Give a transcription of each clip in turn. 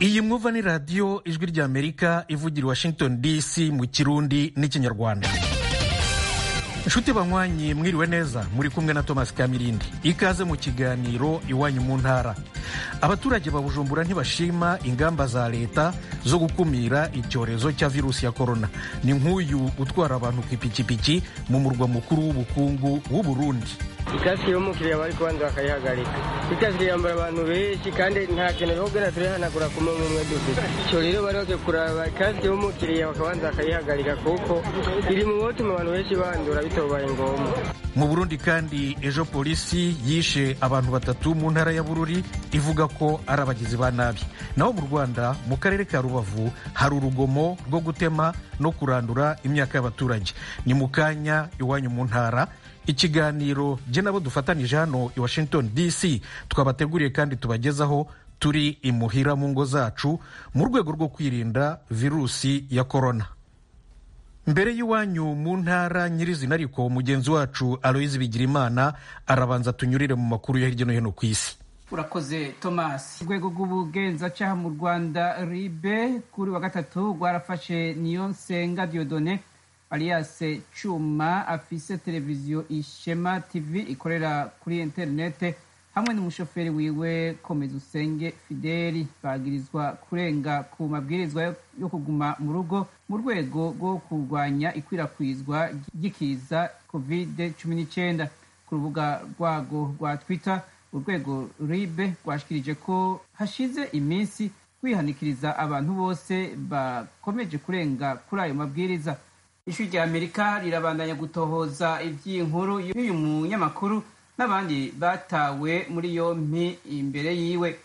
iyi mwumva ni radiyo ijwi ry'Amerika ivugira Washington DC mu Kirundi n'Ikinyarwanda. Inshuti banywanyi mwiriwe neza, muri kumwe na Thomas Kamirindi. Ikaze mu kiganiro Iwanyu mu Ntara. Abaturage ba Bujumbura ntibashima ingamba za leta zo gukumira icyorezo cya virusi ya corona. Ni nk'uyu utwara abantu ku ipikipiki mu murwa mukuru w'ubukungu w'u Burundi. Ikasike y'umukiriya bari kubanza bakayihagarika. Ikasike yambara abantu benshi kandi nta kintu bogera turihanagura ku muntu umwe dufite. Icyo rero bari bagiye kuraba ikasike y'umukiriya bakabanza bakayihagarika kuko iri mu wotuma abantu benshi bandura bitobaye ngombwa. Mu Burundi kandi ejo polisi yishe abantu 3 mu ntara ya Bururi ivuga ko ari abagizi ba nabi. Naho mu Rwanda mu karere ka Rubavu hari urugomo rwo gutema no kurandura imyaka y'abaturage. Ni mu kanya Iwanyu mu Ntara, ikiganiro je nabo dufatanije hano i Washington DC twabateguriye kandi tubagezaho turi imuhira mu ngo zacu mu rwego rwo kwirinda virusi ya corona. Mbere y'Iwanyu mu Ntara nyirizina ariko mugenzi wacu Aloise Bigirimana arabanza tunyurire mu makuru ya hirya no hino ku isi. Urakoze Thomas. Urwego rw'ubugenzacyaha mu Rwanda RIB kuri wa gatatu rwarafashe Niyonsenga Dieudonné alias Chuma afise televiziyo Ishema TV ikorera kuri internet hamwe n'umushoferi wiwe Komezusenge Fideli bagirizwa kurenga ku mabwirizwa yo kuguma mu rugo mu rwego rwo kurwanya ikwirakwizwa ry'ikiza COVID-19. Ku rubuga rwago rwa Twitter urwego RIB rwashikirije ko hashize iminsi kwihanikiriza abantu bose bakomeje kurenga kuri ayo mabwiriza. Ishuri rya Amerika rirabandanya gutohoza iby'inkuru y'uyu munyamakuru n'abandi batawe muri yompi imbere yiwe.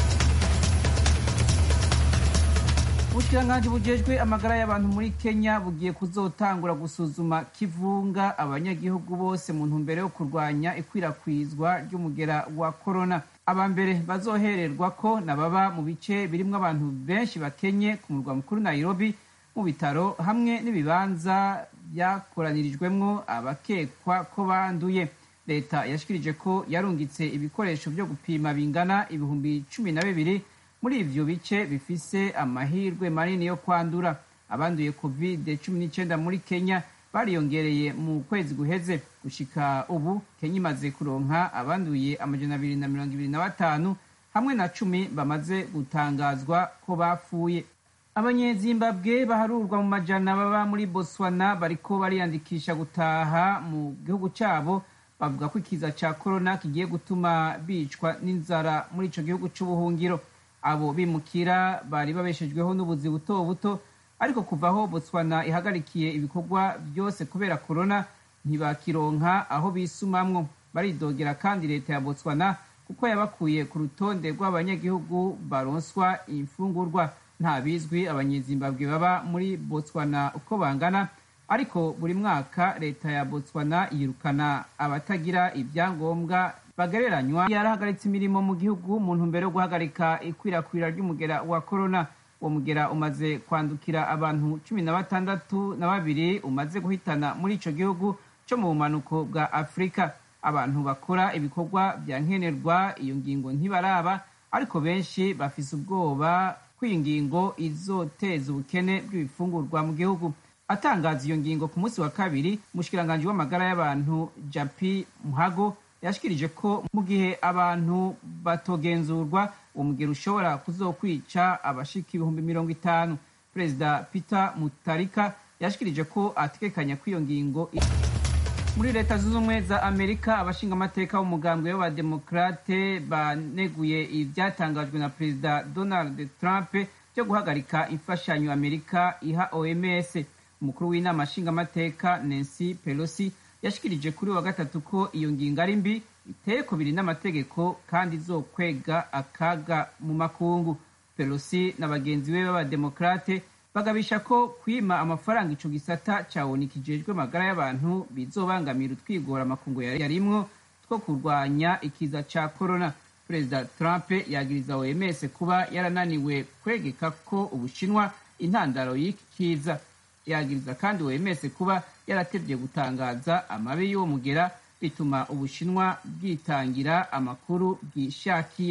Ubushikiranganji bujejwe amagara y'abantu muri Kenya bugiye kuzotangura gusuzuma kivunga abanyagihugu bose mu ntumbero yo kurwanya ikwirakwizwa ry'umugera wa corona. Abambere bazohererwa ko nababa mu bice birimwo abantu benshi bakenye ku murwa mukuru Nairobi, mu bitaro hamwe n'ibibanza byakoranirijwemwo abakekwa ko banduye. Leta yashikirije ko yarungitse ibikoresho byo gupima bingana 12,000 muri ivyo bice bifise amahirwe manini yo kwandura. Abanduye COVID-19 muri Kenya bariyongereye mu kwezi guheze. Gushika ubu Kenya imaze kuronka abanduye 225 hamwe na 10 bamaze gutangazwa ko bapfuye. Abanyezimbabwe baharurwa mu majana baba muri Botswana bariko bariyandikisha gutaha mu gihugu cabo. Bavuga ko ikiza ca corona kigiye gutuma bicwa n'inzara muri ico gihugu c'ubuhungiro. Abo bimukira bari babeshejweho n'ubuzi buto buto, ariko kuvaho Botswana ihagarikiye ibikorwa byose kubera corona ntibakironka aho bisumamwo. Baridogera kandi leta ya Botswana kuko yabakuye ku rutonde rw'abanyagihugu baronswa imfungurwa. Nta bizwi abanyezimbabwe baba muri Botswana uko bangana, ariko buri mwaka leta ya Botswana yirukana abatagira ibyangombwa bagereranywa. Yarahagaritse imirimo mu gihugu mu ntumbero yo guhagarika ikwirakwira ry'umugera wa corona. Uwo mugera umaze kwandukira abantu 16 umaze guhitana muri ico gihugu cyo mu bumanuko bwa Afrika. Abantu bakora ibikorwa bya nkenerwa iyo ngingo ntibaraba, ariko benshi bafise ubwoba kw'ingingo izoteza ubukene bw'ibifungurwa mu gihugu. Atangaza iyo ngingo ku munsi wa kabiri, umushikiranganji w'amagara y'abantu Japi Muhago yashikirije ko mu gihe abantu batogenzurwa umugero ushobora kuzokwica abashika 50,000. Perezida Peter Mutharika yashikirije ko atekanya kw'iyo ngingo. Muri Leta Zunze Ubumwe za Amerika abashinga amateka b'umugambwe w'abademokrate baneguye ivyatangajwe na Perezida Donald Trump byo guhagarika imfashanyo Amerika iha OMS. Umukuru w'inama nshinga amateka Nancy Pelosi yashikirije kuri wa gatatu ko iyo ngingo ari mbi, iteye kubiri n'amategeko kandi izokwega akaga mu makungu. Pelosi na bagenzi be b'abademokrate bagabisha ko kwima amafaranga ico gisata cawoni kijejwe magara y'abantu bizobangamira utwigora amakungu yarimwo two kurwanya ikiza ca corona. Perezida Trump yagiriza OMS kuba yarananiwe kwegeka ko Ubushinwa intandaro y'iki kiza. Yagiriza kandi OMS kuba yaratevye gutangaza amabi y'uwo mugera bituma Ubushinwa bwitangira amakuru bwishakiye.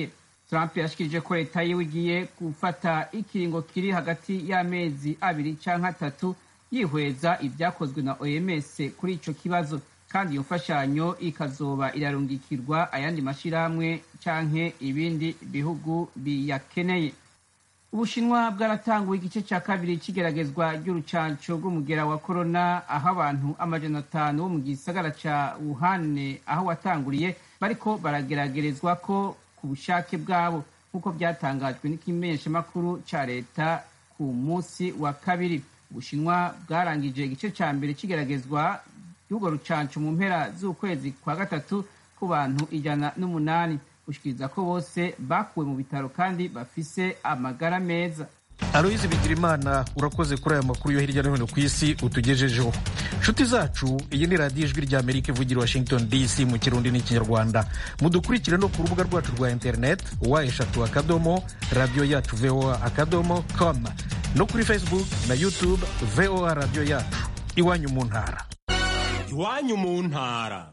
Trump yashikirije ko leta yiwe igiye gufata ikiringo kiri hagati y'amezi 2 canke 3 yihweza ibyakozwe na OMS kuri ico kibazo, kandi iyo mfashanyo ikazoba irarungikirwa ayandi mashirahamwe canke ibindi bihugu biyakeneye. Ubushinwa bwaratanguye igice ca kabiri c'igeragezwa ry'urucanco rw'umugera wa corona, aho abantu 500 bo mu gisagara ca Wuhan aho watanguriye bariko barageragerezwa ko ku bushake bwabo, nk'uko byatangajwe n'ikimenyeshamakuru ca leta ku munsi wa kabiri. Ubushinwa bwarangije igice ca mbere c'igeragezwa ry'urwo rucanco mu mpera z'ukwezi kwa gatatu ku bantu 108, gushikiriza ko bose bakuwe mu bitaro kandi bafise amagara meza. Aloyizi Bigirimana, urakoze kuri aya makuru yo hirya no hino ku isi utugejejeho. Nshuti zacu, iyi ni radiyo ijwi rya Amerika ivugira Washington DC mu Kirundi n'Ikinyarwanda. Mudukurikire no ku rubuga rwacu rwa internet wa3 radio yacu voa.com, no kuri Facebook na YouTube VOA radio yacu. Iwanyu mu ntara. Iwanyu mu ntara.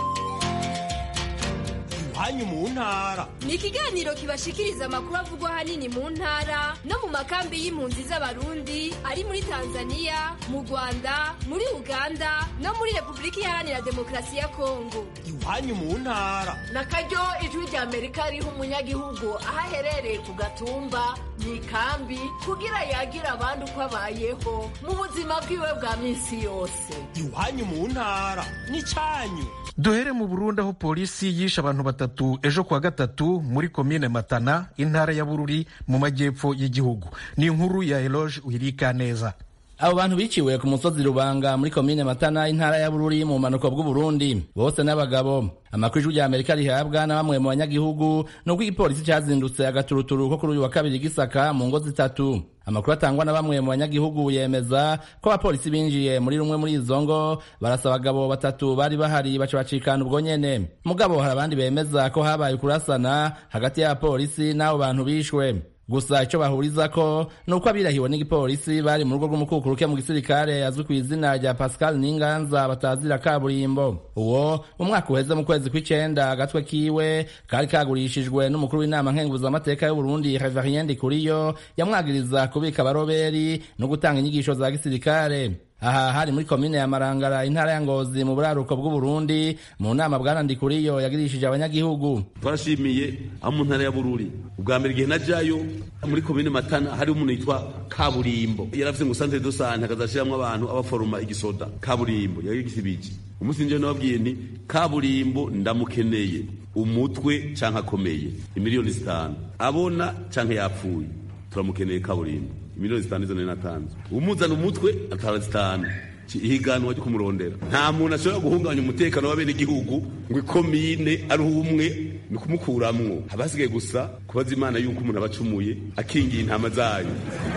Iwanyu mu ntara ni ikiganiro kibashikiriza amakuru avugwa hanini mu ntara no mu makambi y'impunzi z'abarundi ari muri Tanzania, mu Rwanda, muri Uganda no muri Repubulika Iharanira Demokarasi ya Kongo. Iwanyu mu ntara na karyo ijwi rya Amerika riha umunyagihugu aho aherereye ku gatumba mu ikambi kugira yagira abandi uko abayeho mu buzima bwiwe bwa minsi yose. Iwanyu mu ntara ni cyanyu. Duhere mu Burundi, aho polisi yishe abantu 3 ejo kwa gatatu muri komine Matana, intara ya Bururi mu majyepfo y'igihugu. Ni inkuru ya Eloge Uhirikaneza. Abo bantu biciwe ku musozi Rubanga muri komine Matana, intara ya Bururi mu manuko bw'u Burundi, bose n'abagabo. Amakuru ya Amerika rihabwa na bamwe mu banyagihugu nuko igipolisi cyazindutse agaturuturu ko kuri uyu wa kabiri gisaka mu ngo zitatu. Amakuru atangwa na bamwe mu banyagihugu yemeza ko abapolisi binjiye muri rumwe muri izo ngo, barasaba abagabo 3 bari bahari baca bacikana ubwo nyene. Mugabo hari abandi bemeza ko habaye kurasana hagati y'abapolisi n'abo bantu bishwe. Gusa icyo bahurizako nuko abirahiwe n'igipolisi bari mu rugo rw'umukukuruke mu gisirikare azwi ku izina rya Pascal Ninganza batazira kaburimbo. Uwo mu mwaka uheze mu kwezi kw'icenda agatwe kiwe kari kagurishijwe n'umukuru w'inama nkenguzamateka y'u Burundi Reverien Ndikuriyo, yamwagiriza kubika abaroberi no gutanga inyigisho za gisirikare. Aha hari muri komine ya Marangara, intara ya Ngozi mu buraruko bw'u Burundi, mu nama Bwana Ndikuriyo yagirishije abanyagihugu. Twashimiye aho mu ntara ya Bururi ubwa mbere igihe najayo muri komine Matana hari umuntu yitwa Kaburimbo, yaravuze ngo centre de santé akazashiramwe abantu abaforoma igisoda. Kaburimbo yagisibiki umunsi nje nababwiye nti Kaburimbo ndamukeneye umutwe canka akomeye imiliyoni 5 abona canka yapfuye, turamukeneye Kaburimbo miliyoni 5 zo natanze. Umuzana umutwe atara 5 ihiganwa ryo kumurondera. Nta muntu ashobora guhunganya umutekano w'abene igihugu ngo ikomine ari umwe ni kumukuramwo. Habasigaye gusa kubaza Imana yuko umuntu abacumuye akingiye intama zayo.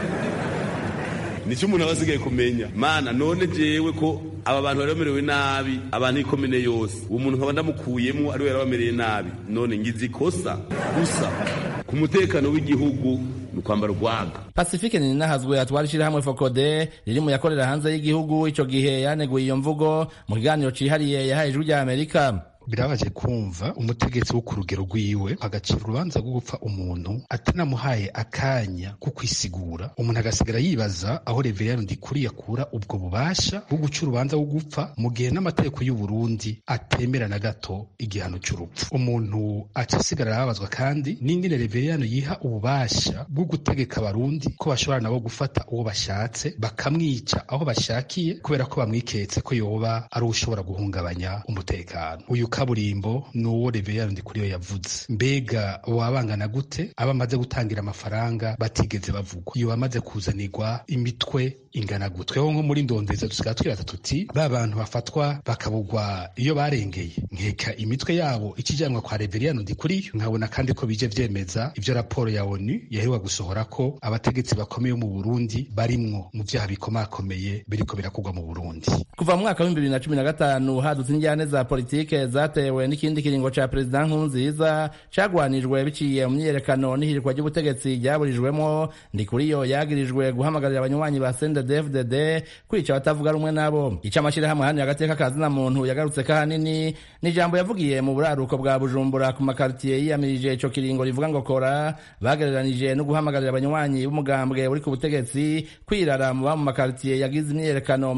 Nico umuntu abasigaye kumenya. Mana none jewe ko aba bantu baramerewe nabi, abantu ikomine yose uwo muntu nkaba ndamukuyemo ari we yarabamereye nabi, none ngize ikosa gusa ku mutekano w'igihugu nukwambara urwaga. Pacifique Ninahazwe atwarishira hamwe Fokode riri mu yakorera hanze y'igihugu, ico gihe yaneguye iyo mvugo mu kiganiro cihariye yahaye ijwi rya Amerika. Birabaje kumva umutegetsi wo ku rugero rwiwe agacira urubanza rwo gupfa umuntu atanamuhaye akanya ko kwisigura. Umuntu agasigara yibaza aho Reverien Ndikuriyo akura ubwo bubasha bwo guca urubanza rwo gupfa mu gihe n'amategeko y'u Burundi atemera na gato igihano cy'urupfu. Umuntu acasigara arabazwa kandi n'ingene Reverien yiha ububasha bwo gutegeka abarundi ko bashobora nabo gufata uwo bashatse bakamwica aho bashakiye kubera ko bamwiketse ko yoba ari ushobora guhungabanya umutekano. Uyu Kaburimbo nuwo Reverien Ndikuriyo yavuze. Mbega wabangana gute abamaze gutangira amafaranga batigeze bavugwa? Iyo bamaze kuzanirwa imitwe ingana gutwe ho nko muri ndondeza dusigaye twibaza tuti ba bantu bafatwa bakabugwa iyo barengeye nkeka imitwe yabo ikijanwa kwa Reverien Ndikuriyo. Nkabona kandi ko bije vyemeza ivyo raporo ya ONU yaheruka gusohora ko abategetsi bakomeye mu Burundi barimwo mu vyaha bikomakomeye biriko birakugwa mu Burundi. Kuva mu mwaka wa 2015 hadutse injyane za politike za zatewe n'ikindi kiringo ca perezida Nkurunziza cagwanijwe biciye mu myiyerekano n'ihirikwa ry'ubutegetsi ryaburijwemo. Ndikuriyo yagirijwe guhamagarira abanywanyi ba CNDD-FDD kwica abatavuga rumwe nabo. Ico amashirahamwe hano y'agateka kazina muntu yagarutse kahanini ni ijambo yavugiye mu buraruko bwa Bujumbura ku makartier yiyamirije ico kiringo rivuga ngo kora, bagereranije no guhamagarira abanywanyi b'umugambwe uri ku butegetsi kwirara mu makartier yagize imyiyerekano mu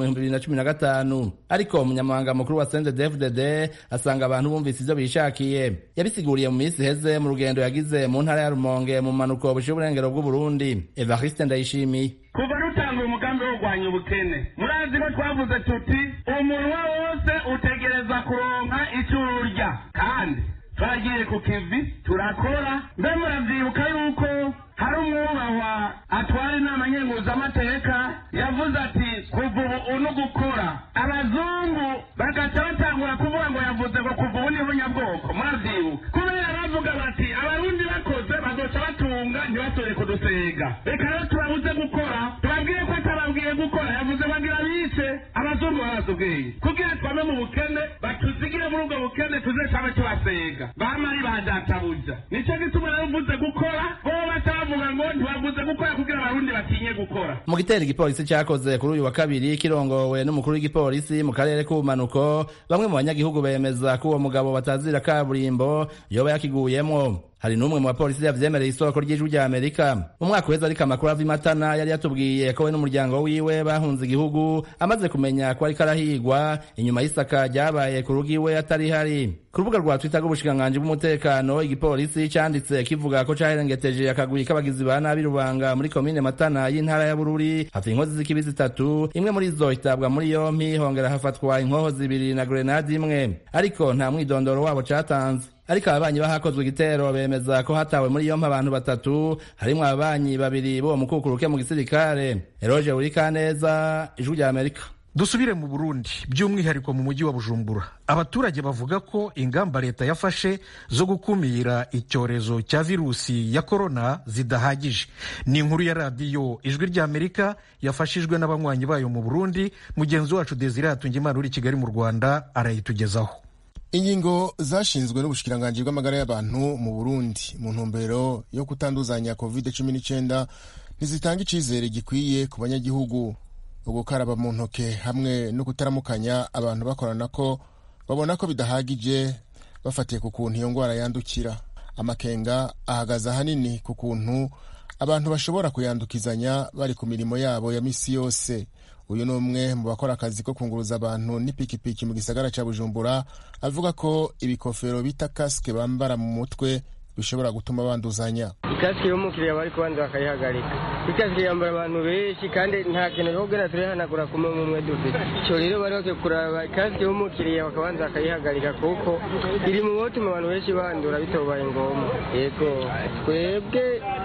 2015. Ariko umunyamabanga mukuru wa CNDD-FDD asanga abantu bumvise ivyo bishakiye. Yabisiguriye mu minsi heze mu rugendo yagize mu ntara ya Rumonge mu manuko bushiye uburengero bw'u Burundi. Evariste Ndayishimiye. Kuva rutanga umugambi wo kurwanya ubukene, murazi ko twavuze tuti umunwa wose utegereza kuronka ico urya, kandi twagiye ku kivi turakora. Mbe muravyibuka yuko hari umwubahwa atwara inama nkenguzamateka yavuze ati kuva ubu no gukora. Abazungu bagaca batangura kuvuga ngo yavuze ngo kuva ubu niho nyabwoko. Muravyibuka kubera bavuga bati abarundi bakoze bazoca batunga ntibatore kudusega. Reka rero turabuze gukora, tubabwiye ko atababwiye gukora, yavuze bagira bice. Abazungu barazi ubwenge kugira twame mu bukene, batuzigire muri ubwo bukene tuzecabe tubasega. Bamari badatabuja nico gituma rero uvuze gukora bo batavuga ngo ntibavuze gukora kugira abarundi batinye gukora. Mu gitero igipolisi cyakoze kuri uyu wa kabiri kirongowe n'umukuru w'igipolisi mu karere k'ubumanuko, bamwe mu banyagihugu bemeza ko uwo mugabo batazira kaburimbo yoba yakiguyemwo. Hari n'umwe mu bapolisi yavyemereye isoko ry'ijwi rya Amerika. Mu mwaka uheze ariko amakuru ava Matana yari yatubwiye ko we n'umuryango wiwe bahunze igihugu amaze kumenya ko ariko arahigwa inyuma y'isaka ryabaye ku rugo iwe atari hari. Ku rubuga rwa Twitter rw'ubushikiranganji bw'umutekano, igipolisi canditse kivuga ko caherengeteje akagwi k'abagizi ba nabi Rubanga muri komine Matana y'intara ya Bururi, hafi inkozi z'ikibi zitatu, imwe muri zo itabwa muri yompi, hongera hafatwa inkoho zibiri na grenade imwe, ariko nta mwidondoro wabo catanze. Ariko ababanyi bahakozwe igitero bemeza ko hatawe muri yompi abantu batatu, harimwo ababanyi babiri bo mukukuruke mu gisirikare. Eroje Urikaneza, Ijwi rya Amerika. Dusubire mu Burundi, by'umwihariko mu mujyi wa Bujumbura. Abaturage bavuga ko ingamba leta yafashe zo gukumira icyorezo cya virusi ya korona zidahagije. Ni inkuru ya radiyo Ijwi rya Amerika yafashijwe n'abanywanyi bayo mu Burundi. Mugenzi wacu Desire Hatungimana uri Kigali mu Rwanda arayitugezaho. Ingingo zashinzwe n'ubushikiranganji bw'amagara y'abantu mu Burundi mu ntumbero yo kutanduzanya COVID-19 ntizitanga icizere gikwiye ku banyagihugu. Ugukaraba mu ntoke hamwe no kutaramukanya abantu bakorana ko babona ko bidahagije bafatiye ku kuntu iyo ngwara yandukira. Amakenga ahagaze ahanini ku kuntu abantu bashobora kuyandukizanya bari ku mirimo yabo ya misi yose. Uyu numwe mu bakora akazi ko kunguruza abantu n'ipikipiki mu gisagara ca Bujumbura avuga ko ibikofero bita casque bambara mu mutwe bishobora gutuma banduzanya. Ikasike y'umukiriya bari kubanza bakayihagarika. Ikasike yambara abantu benshi kandi nta kintu cyo kugera turihanagura ku mumwe dufite. Cyo rero bari bake kuraba ikasike y'umukiriya bakabanza bakayihagarika kuko iri mu botuma abantu benshi bandura bitobaye ngombwa. Yego twebwe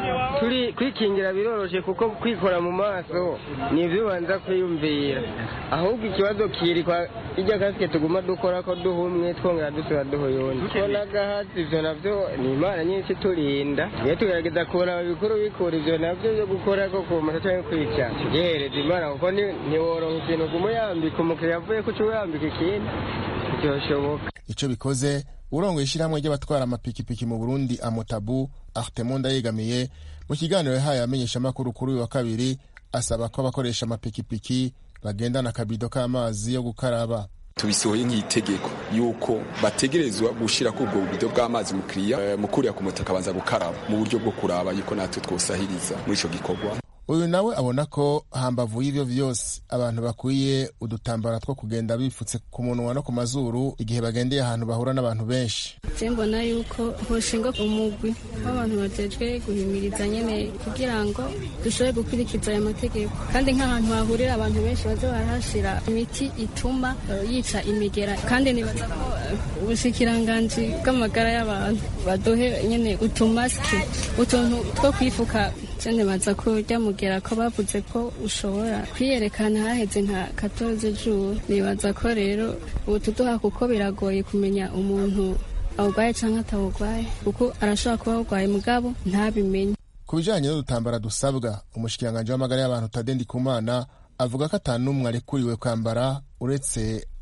turi kwikingira biroroshe kuko kwikora mu maso ni ibyo banza kwiyumvira. Ahubwo ikibazo kiri kwa ijya kasike tuguma dukora ko duhumwe twongera dusura duhoyone. Kona gahatsi ivyo navyo ni Imana nyinshi turinda. Iyo tugerageza kubona ibikuru bikura ivyo navyo byo gukora ko ku mata cyangwa kwica. Tugereza Imana kuko ntiworonka ikintu kumuyambika umukiriya avuye ku cyuyambika ikindi. Byoshoboka. Ico bikoze urongo ishiramwe ry'abatwara amapikipiki mu Burundi Amotabu Artemonda yegamiye mu kiganiro yahaye amenyesha amakuru kuri uyu wa kabiri asaba ko abakoresha amapikipiki bagendana akabido k'amazi yo gukaraba. Tubisohoye nk'itegeko yuko bategerezwa gushira ku ubwo bubido bw'amazi mukiriya mukuriya ku mutaka banza gukaraba mu buryo bwo kuraba yuko natwe twosahiriza muri ico gikorwa. Uyu nawe abona ko hambavu y'ivyo vyose abantu bakwiye udutambara two kugenda bifutse ku munwa no ku mazuru igihe bagendeye ahantu bahura n'abantu benshi. Mbona yuko hoshinga umugwi w'abantu bajejwe guhimiriza nyene kugira ngo dushobore gukurikiza aya mategeko, kandi nk'ahantu hahurira abantu benshi baze barahashira imiti ituma yica imigera, kandi nibaza ko ubushikiranganji bw'amagara y'abantu baduhe nyene utumaski utuntu two kwifuka. Cyane baza ko ryamugera ko bavuze ko ushobora kwiyerekana haheze nka 14 jours. Nibaza ko rero utuduha kuko biragoye kumenya umuntu awugwaye canke atawugwaye kuko arashobora kuba awugwaye mugabo ntabimenye. Ku bijanye n'udutambara dusabwa, umushikiranganji w'amagara y'abantu Tade Ndikumana avuga ko atanumwe arekuriwe kwambara uretse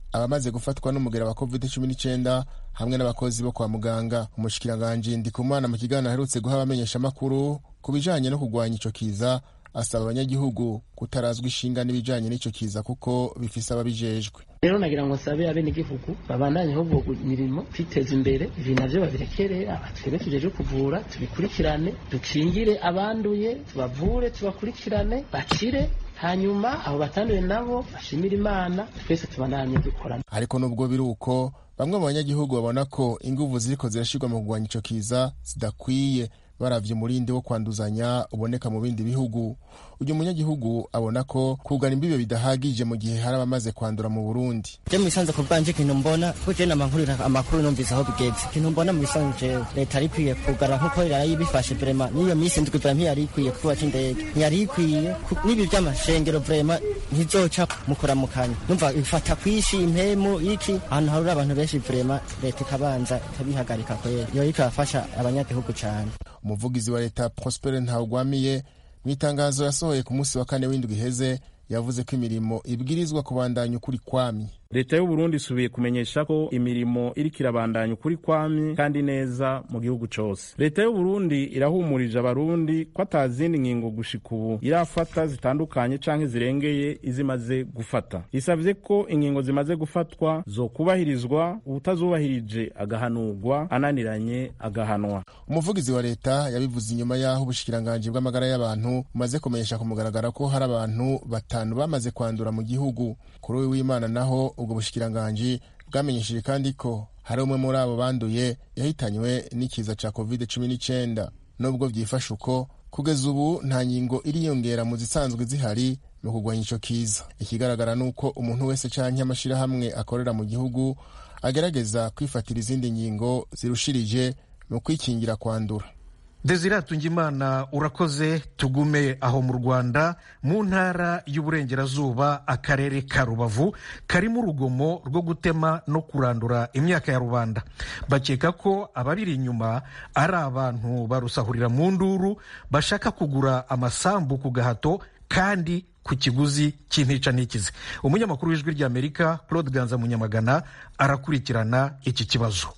abamaze gufatwa n'umugera wa COVID-19 hamwe n'abakozi bo kwa muganga. Umushikiranganji Ndikumana mu kiganiro aherutse guha abamenyeshamakuru ku bijanye no kurwanya ico kiza asaba abanyagihugu kutarazwa ishinga n'ibijanye n'ico kiza kuko bifise ababijejwe. Rero nagira ngo sabe abenegihugu babandanye ho imirimo kwiteza imbere, ibi navyo babirekere abatwebwe tujeje kuvura, tubikurikirane, dukingire abanduye, tubavure, tubakurikirane, bakire, hanyuma abo batanduye nabo bashimira Imana, twese tubandanye dukorana. Ariko nubwo biruko bamwe mu banyagihugu babona ko inguvu ziriko zirashirwa mu kurwanya ico kiza zidakwiye baravye umurindi wo kwanduzanya uboneka mu bindi bihugu. Uyu munyagihugu abona ko kugana imbibe bidahagije mu gihe hari abamaze kwandura mu Burundi. Je misanze ko banje kintu mbona ko je namankurira amakuru numvise aho bigeze. Kintu mbona mu bisanzwe leta ari kwiye kugara nkuko yarayibifashe vraiment niyo misi ndwi vraiment yari kwiye kuba cy'indege. Yari kwiye nibi by'amashengero vraiment ntizoca mukoramukanya. Numva ifata kwishimemo iki ahantu hari abantu benshi vraiment leta ikabanza ikabihagarika ko yo ikafasha abanyagihugu cyane. Umuvugizi wa leta Prosper Ntawugwamiye mu itangazo yasohoye ku munsi wa 4 w'indwi iheze yavuze ko imirimo ibwirizwa kubandanya ukuri kwami. Leta y'u Burundi isubiye kumenyesha ko imirimo iriko irabandanya ukuri kwami kandi neza mu gihugu cose. Leta y'u Burundi irahumurije abarundi ko atazindi ngingo gushika ubu irafata zitandukanye canke zirengeye izimaze gufata. Isavye ko ingingo zimaze gufatwa zo kubahirizwa, ubutazubahirije agahanurwa, ananiranye agahanwa. Umuvugizi wa leta yabivuze inyuma yaho ubushikiranganje bw'amagara y'abantu umaze kumenyesha kumugaragara ko hari abantu batanu bamaze kwandura mu gihugu. Kuri w'Imana naho ubwo bushikiranganje bwamenyesheje kandi ko hari umwe muri abo banduye yahitanywe n'ikiza ca COVID-19. Nubwo byifashe uko kugeza ubu nta ngingo iriyongera mu zisanzwe zihari mu kurwanya ico kiza. Ikigaragara nuko umuntu wese canke amashirahamwe akorera mu gihugu agerageza kwifatira izindi ngingo zirushirije mu kwikingira kwandura. Desire Tungimana urakoze. Tugume aho mu Rwanda mu ntara y'uburengerazuba akarere ka Rubavu karimo urugomo rwo gutema no kurandura imyaka ya rubanda. Bakeka ko ababiri inyuma ari abantu barusahurira mu nduru bashaka kugura amasambu ku gahato kandi ku kiguzi cy'intica n'ikize. Umunyamakuru w'Ijwi ry'Amerika Claude Ganza Munyamagana arakurikirana iki kibazo.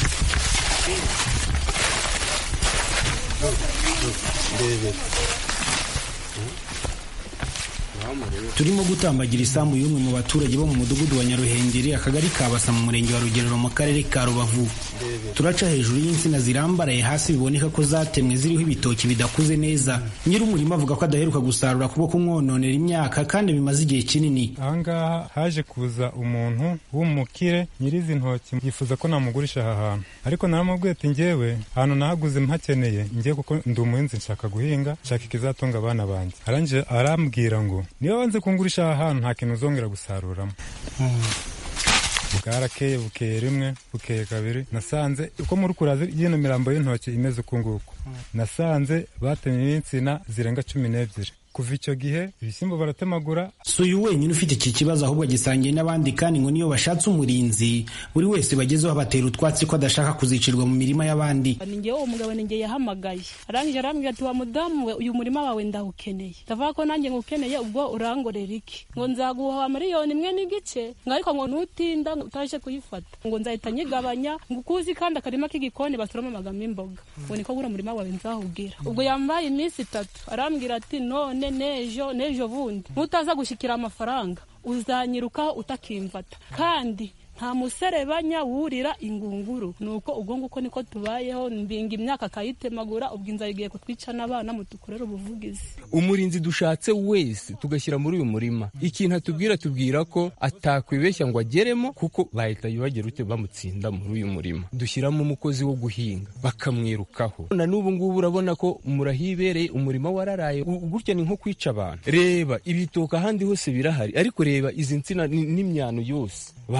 Turimo gutambagira isambu y'umwe mu baturage bo mu mudugudu wa Nyaruhengeri akagari ka Basa mu murenge wa Rugerero mu karere ka Rubavu. Turaca hejuru y'insina zirambaraye hasi biboneka ko zatemwe ziriho ibitoki bidakuze neza. Nyiri umurima avuga ko adaheruka gusarura kuko kumwononera imyaka kandi bimaze igihe kinini. Ahangaha haje kuza umuntu w'umukire nyirizi ntoki yifuza ko namugurisha aha hantu, ariko naramubwiye ati njyewe ahantu nahaguze mpakeneye njye kuko ndi umuhinzi nshaka guhinga nshaka ikizatunga abana banjye. Arangije arambwira ngo niba wanze kungurisha aha hantu nta kintu uzongera gusaruramo. Bwarakeye bukeye rimwe bukeye kabiri nasanze uko muri kuraza yino mirambo y'intoki imeze uku nguku, nasanze batemye insina zirenga 12. Kuva icyo gihe ibishyimbo baratemagura. Si uyu wenyine ufite iki kibazo ahubwo agisangiye n'abandi kandi ngo niyo bashatse umurinzi buri wese bagezeho abatera utwatsi ko adashaka kuzicirwa mu mirima y'abandi. Ninjye uwo mugabo ninjye yahamagaye arangije arambwira ati wa mudamu we uyu murima wawe ndawukeneye. Ndavuga ko nanjye ngukeneye ubwo urangorera iki? Ngo nzaguha 1,5 miliyoni n'igice ngo ariko ngo nutinda utaje kuyifata ngo nzahita nyigabanya ngo kuzi kandi akarima k'igikoni basoroma magamo imboga ngo niko gura murima wawe nzahubwira. Ubwo yambaye iminsi 3 arambwira ati none nejo bundi utaza gushikira amafaranga uzanyirukaho utakimfata kandi nta muserebanya wurira ingunguru. Nuko ubwo nguko niko tubayeho mbinga imyaka akayitemagura ubwo inzara igiye kutwica n'abana mutukorera ubuvugizi. Umurinzi dushatse wese tugashyira muri uyu murima ikintu atubwira ko atakwibeshya ngo ageremo kuko bahita yibagera ute bamutsinda muri uyu murima. Dushyiramo umukozi wo guhinga bakamwirukaho. Na n'ubu ngubu urabona ko murahibereye umurima wararaye gutya ni nko kwica abantu. Reba ibitoka ahandi hose birahari ariko reba izi nsina n'imyano yose batema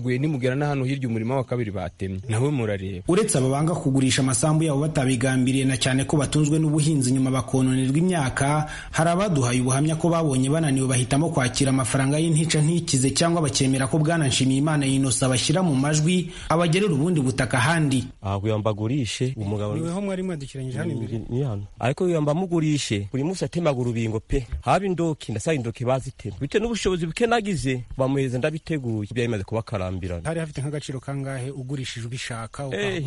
batemaguye nimugera na hano hirya umurima wa kabiri batemye nawe murareba. Uretse aba banga kugurisha amasambu yabo batabigambiriye na cyane ko batunzwe n'ubuhinzi nyuma bakononerwa imyaka, hari abaduhaye ubuhamya ko babonye bananiwe bahitamo kwakira amafaranga y'intica ntikize cyangwa bakemera ko Bwana Nshimiyimana Innocent bashyira mu majwi abagerera ubundi butaka handi. Kuyambagurishe umugabo niweho mwari mwadukiranyije hano imbere ni hano, ariko yambamugurishe buri munsi atemaga urubingo pe, haba indoki ndasaba indoki bazitema bite n'ubushobozi buke nagize bamuheza ndabiteguye byamaze kuba karambirana. Hari hafite nk'agaciro kangahe ugurishije ubishaka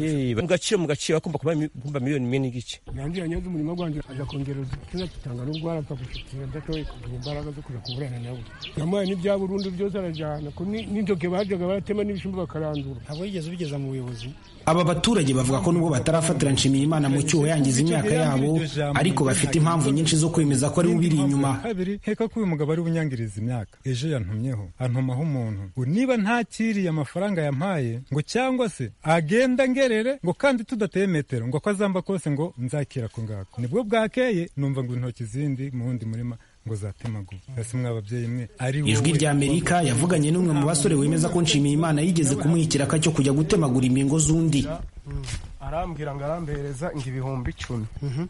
mu gaciro akumba kuba miliyoni 1 n'igice. Nanjye nyazo umurimo gwanje aja kongereza kiza kitanga n'ubwo arapfa gushikira ndatoye kugira imbaraga zo kuja kuburana nabo. Namuye n'ibya Burundi byose arajana ko n'indoke bajaga baratema n'ibishimbo bakarandura. Abo yigeze bigeza mu buyobozi. Aba baturage bavuga ko nubwo batarafatira Nshimiyimana mu cyuho yangiza imyaka yabo, ariko bafite impamvu nyinshi zo kwemeza ko ari ubiri inyuma. Heka ko uyu mugabo ari ubunyangiriza imyaka. Ejo yantumyeho antumaho umuntu niba ntakiriye amafaranga yampaye ngo cyangwa se agenda ngerere ngo kandi tudateye metero ngo kwazamba kose ngo nzakira ko ngako. Nibwo bwakeye numva ngo intoki zindi mu wundi murima ngo zatemaguye. Ese mwababyeyi mwe ari wowe. Ijwi rya Amerika yavuganye n'umwe mu basore wemeza ko Nshimiyimana yigeze kumuhikira cyo kujya gutemagura imbingo z'undi. Arambwira ngo arambereza ngo 10,000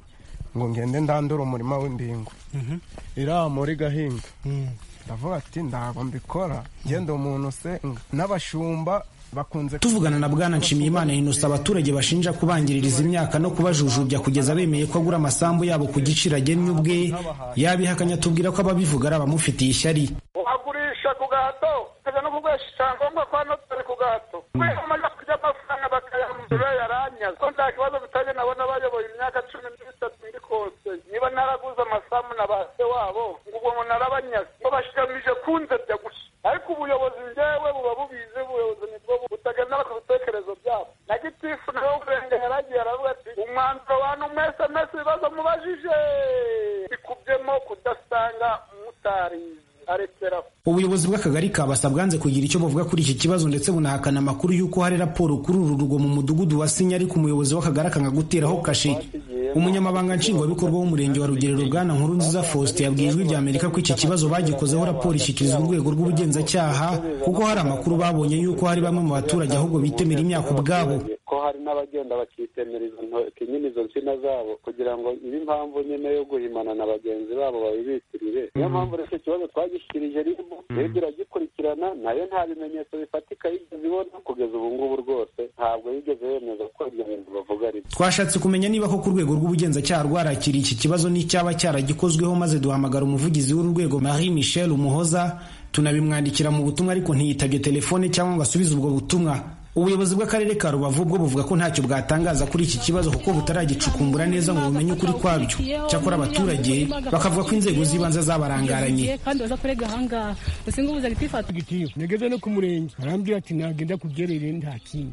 ngo ngende ndandura umurima w'imbingo ira muri gahinga. Ndavuga ati ndago mbikora ngende umuntu senga n'abashumba bakunze. Tuvugana na Bwana Nshimiyimana Innocent abaturage bashinja kubangiririza imyaka no kubajujubya kugeza bemeye ko agura amasambu yabo ku giciro agennye ubwe, yabihakanya tubwira ko ababivuga ari abamufitiye ishyari. Uhagurisha ku gahato kaza no kugwesha cyangwa kwa notari ku gahato kwamaza kujya amafaranga bakayamura yaranya ko nta kibazo bitaje nabona bayoboye imyaka 13 ndi kose niba naraguza amasambu na base wabo ngo narabanyase ngo bashikamije kunze bya gusa, ariko ubuyobozi njyewe buba bubize ubuyobozi nibwo butagendera ku bitekerezo byabo. Na gitifu nawe urenge yaragiye aravuga ati umwanzuro wanyu mwese ibibazo mubajije bikubyemo kudasanga mutarize arekera. Ubuyobozi bw'akagari kabasa bwanze kugira icyo buvuga kuri iki kibazo ndetse bunahakana amakuru y'uko hari raporo kuri uru rugo mu mudugudu wa Sinya, ariko umuyobozi w'akagari akanga guteraho kashe. Umunyamabanga nshingwabikorwa w'umurenge wa Rugerero Bwana Nkurunziza Faustin yabwiye Ijwi rya Amerika ko iki kibazo bagikozeho raporo ishyikirizwa urwego rw'ubugenzacyaha kuko hari amakuru babonye y'uko hari bamwe mu baturage ahubwo bitemera imyaka ubwabo. Ko hari n'abagenda bakitemera izo ntoki nyine izo nsina zabo kugira ngo ibe impamvu nyine yo guhimana na bagenzi babo babibitirire. Niyo mpamvu rero icyo kibazo twagishyikirije RIB iragikurikirana, nayo nta bimenyetso bifatika yigeze ibona kugeza ubu ngubu rwose ntabwo yigeze yemeza ko ibyo bintu bavuga ari. Twashatse kumenya niba ko ku rwego rw'ubugenzacyaha rwarakiriye iki kibazo n'icyaba cyaragikozweho, maze duhamagara umuvugizi w'uru rwego Marie Michel Umuhoza tunabimwandikira mu butumwa, ariko ntiyitabye telefone cyangwa ngo asubize ubwo butumwa. Ubuyobozi bw'akarere ka Rubavu bwo buvuga ko ntacyo bwatangaza kuri iki kibazo kuko butaragicukumbura neza ngo bumenye ukuri kwabyo. Cyakora abaturage bakavuga ko inzego z'ibanze zabarangaranye. Kandi baza kurega ahangaha usinga ubuza gifata gitiyo negeze no ku murenge arambwira ati nagenda kugerere nta kindi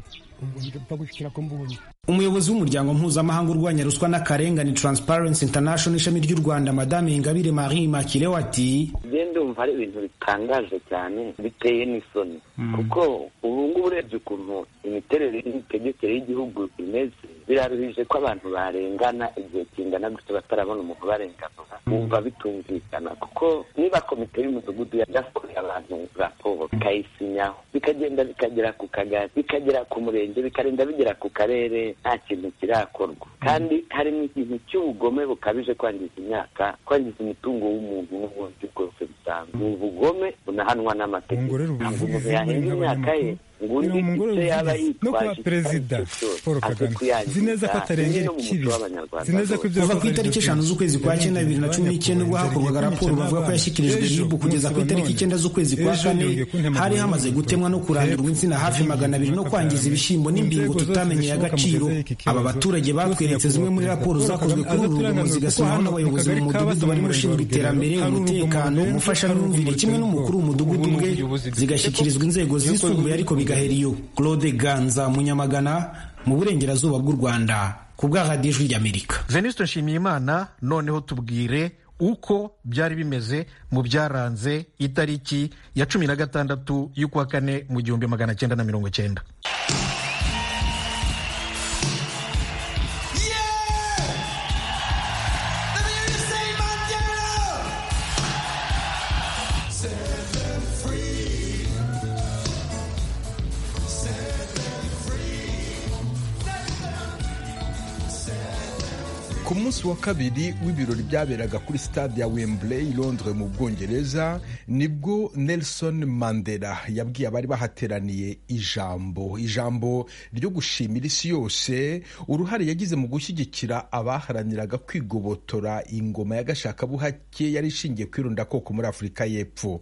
Umuyobozi w'umuryango mpuzamahanga urwanya ruswa n'akarengane Transparency International ishami ry'u Rwanda Madame Ingabire Marie Immaculée ati gende umva ari ibintu bitangaje cyane biteye n'isoni kuko ubu ngubu urebye ukuntu imiterere n'imitegekere y'igihugu imeze biraruhije ko abantu barengana igihe kingana gutyo batarabona umuntu barengana bumva bitumvikana kuko niba komite y'umudugudu yakoreye abantu raporo ikayisinyaho bikagenda bikagera ku kagari bikagera ku murenge bikarinda bigera ku karere nta kintu kirakorwa kandi harimo ikintu cy'ubugome bukabije kwangiza imyaka kwangiza imitungo w'umuntu n'ubundi bwose bisanzwe ubugome bunahanwa n'amategeko ntabwo umuntu yahenga imyaka ye no kuba perezida Paul Kagame zineza ko atarengera ikibi zineza ko ibyo kuva ku itariki 5 z'ukwezi kwa 2019 ubwo hakorwaga raporo bavuga ko yashyikirijwe RIB kugeza ku itariki 9 z'ukwezi kwa 4 hari hamaze gutemwa no kurandurwa insina hafi 200 no kwangiza ibishyimbo n'imbingo tutamenye agaciro. Aba baturage batweretse zimwe muri raporo zakozwe kuri uru rugo zigasomwa n'abayobozi mu mudugudu barimo ushinzwe iterambere, umutekano, umufashamyumvire kimwe n'umukuru w'umudugudu bwe zigashyikirizwa inzego zisumbuye ariko bigaheriyo. Claude Ganza Munyamagana mu burengerazuba bw'u Rwanda ku bwa Radio Ijwi ry'Amerika. Venuste Nshimiyimana, noneho tubwire uko byari bimeze mu byaranze itariki ya 16 y'ukwa 4 mu 1990. ku munsi wa kabiri w'ibirori byaberaga kuri stade ya Wembley Londres mu Bwongereza nibwo Nelson Mandela yabwiye abari bahateraniye ijambo ryo gushimira isi yose uruhare yagize mu gushyigikira abaharaniraga kwigobotora ingoma ya gashakabuhake yari ishingiye kwirunda koko muri Afurika y'Epfo.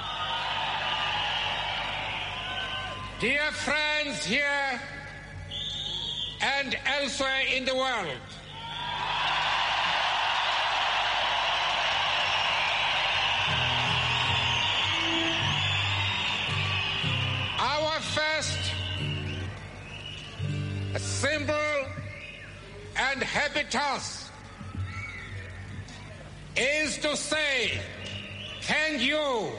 Dear friends here and elsewhere in the world, our first simple and happy task is to say thank you.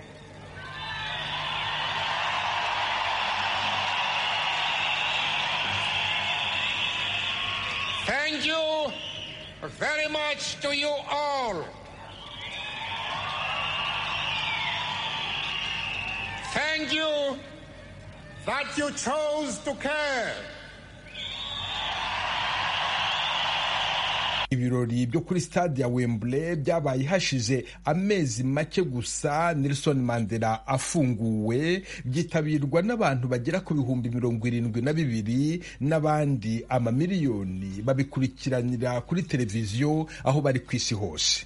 Thank you very much to you all. Thank you that you chose to care. Ibirori byo kuri stade ya Wembley byabaye hashize amezi make gusa Nelson Mandela afunguwe, byitabirwa n'abantu bagera ku 72,000 n'abandi amamiliyoni babikurikiranira kuri televiziyo aho bari ku isi hose.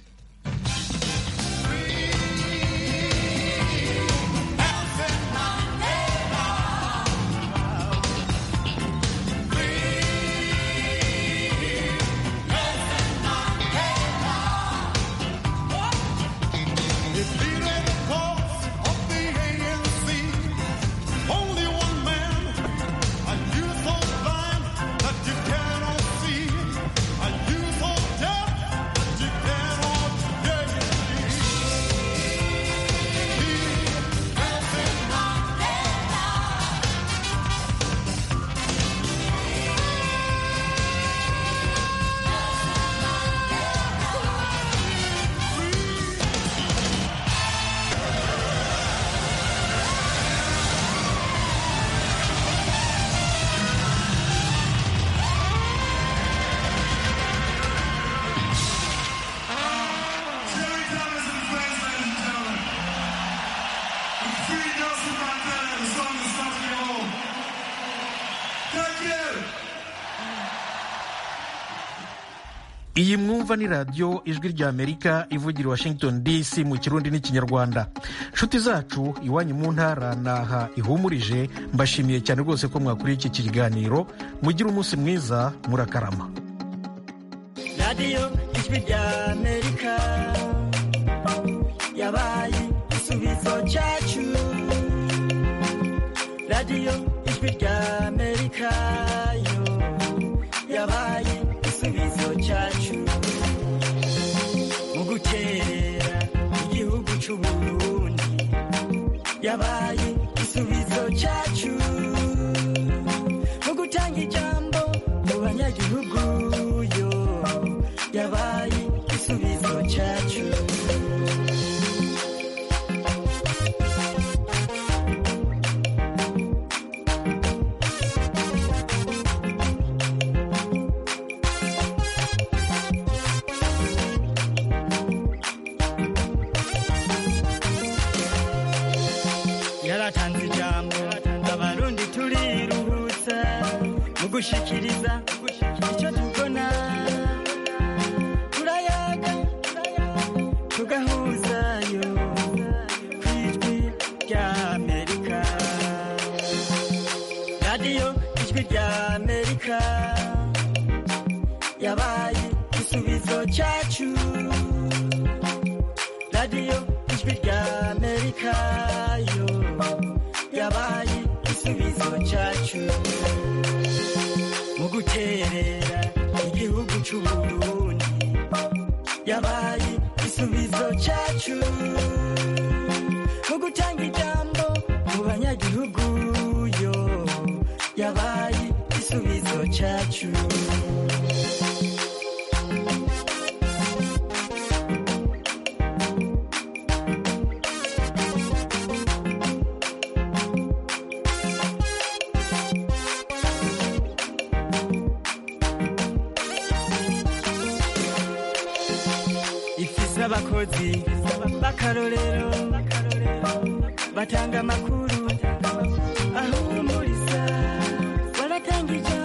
Iyi mwumva ni radio Ijwi rya Amerika ivugira Washington DC mu Kirundi n'Ikinyarwanda. Nshuti zacu iwanyu mu ntara naha ihumurije, mbashimiye cyane rwose ko mwakuriye iki kiganiro. Mugira umunsi mwiza, murakarama. Radio Ijwi rya Amerika yabaye igisubizo cyacu. Radio Ijwi rya Amerika yo yabaye igisubizo cyacu mu guterera igihugu cy'u Burundi, yabaye igisubizo cyacu mu gutanga ijambo mu banyagihugu yo yabaye igisubizo cyacu. Gushikiriza icyo tubona, turayaga tugahuzayo ku Ijwi rya Amerika. Radio Ijwi rya Amerika yabaye igisubizo cyacu. Radio Ijwi rya Amerika yo yabaye igisubizo cyacu mu guterera igihugu cy'u Burundi, yabaye igisubizo cyacu mu gutanga ijambo mu banyagihugu yo yabaye igisubizo cyacu. abakozi b'akarorero batanga amakuru ahumuriza baratanga ijambo